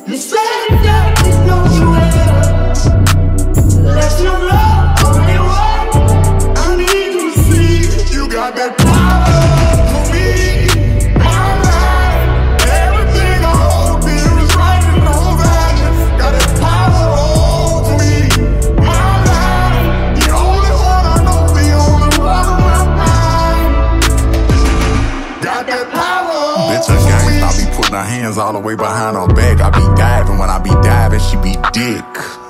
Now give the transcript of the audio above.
You say that there's nowhere. Let your love only work. I need to see you got that power for me. My life, everything I hold dear is right and over. Got that power over me. My life, the only one I know, the only one on my mind. Got that power. Bitch, a gangsta, I be putting her hands all the way behind her back. I be diving when I be diving, she be dick.